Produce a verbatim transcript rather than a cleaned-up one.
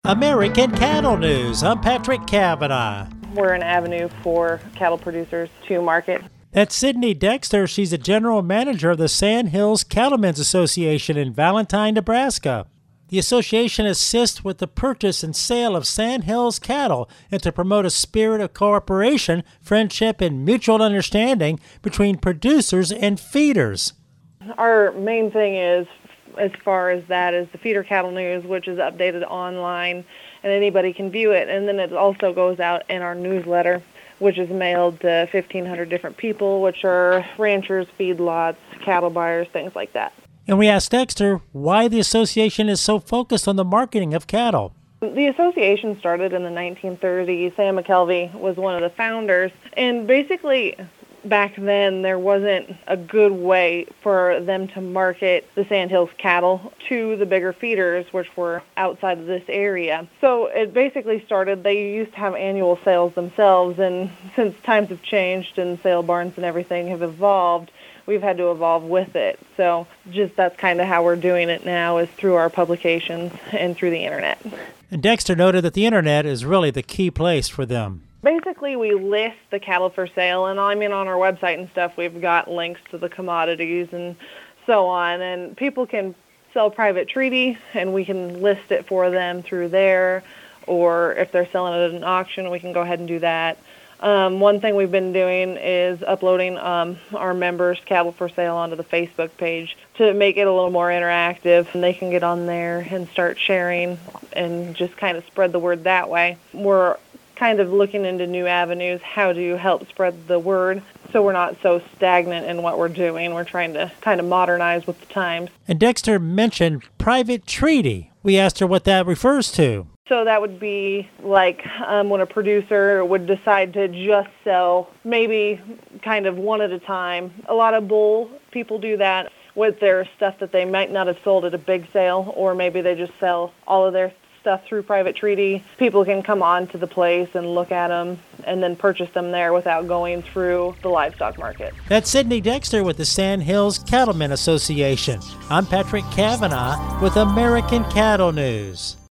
American Cattle News. I'm Patrick Cavanaugh. We're an avenue for cattle producers to market. That's Sydney Dexter. She's a general manager of the Sand Hills Cattlemen's Association in Valentine, Nebraska. The association assists with the purchase and sale of Sand Hills cattle and to promote a spirit of cooperation, friendship, and mutual understanding between producers and feeders. Our main thing is, as far as that, is the Feeder Cattle News, which is updated online, and anybody can view it. And then it also goes out in our newsletter, which is mailed to fifteen hundred different people, which are ranchers, feedlots, cattle buyers, things like that. And we asked Dexter why the association is so focused on the marketing of cattle. The association started in the nineteen thirties. Sam McKelvey was one of the founders, and basically back then there wasn't a good way for them to market the Sand Hills cattle to the bigger feeders, which were outside of this area. So it basically started, they used to have annual sales themselves, and since times have changed and sale barns and everything have evolved, we've had to evolve with it. So just that's kind of how we're doing it now, is through our publications and through the internet. And Dexter noted that the internet is really the key place for them. Basically, we list the cattle for sale, and I mean on our website and stuff, we've got links to the commodities and so on, and people can sell private treaty, and we can list it for them through there, or if they're selling it at an auction, we can go ahead and do that. Um, one thing we've been doing is uploading um, our members' cattle for sale onto the Facebook page to make it a little more interactive, and they can get on there and start sharing and just kind of spread the word that way. We're kind of looking into new avenues, how to help spread the word so we're not so stagnant in what we're doing. We're trying to kind of modernize with the times. And Dexter mentioned private treaty. We asked her what that refers to. So that would be like um, when a producer would decide to just sell maybe kind of one at a time. A lot of bull people do that with their stuff that they might not have sold at a big sale, or maybe they just sell all of their stuff through private treaty. People can come on to the place and look at them and then purchase them there without going through the livestock market. That's Sydney Dexter with the Sand Hills Cattlemen Association. I'm Patrick Cavanaugh with American Cattle News.